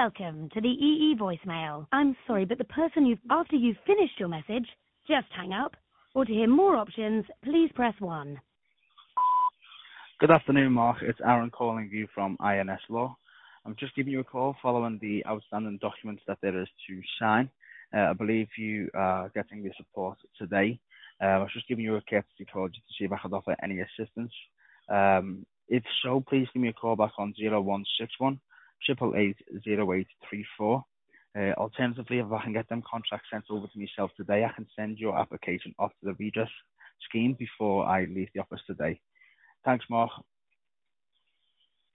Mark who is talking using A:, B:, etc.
A: Welcome to the EE voicemail. I'm sorry, but the person after you've finished your message, just hang up. Or to hear more options, please press 1.
B: Good afternoon, Mark. It's Aaron calling you from INS Law. I'm just giving you a call following the outstanding documents that there is to sign. I believe you are getting the support today. I was just giving you a courtesy call just to see if I could offer any assistance. If so, please give me a call back on 0161 888 0834. Alternatively, if I can get them contracts sent over to myself today, I can send your application off to the redress scheme before I leave the office today. Thanks, Mark.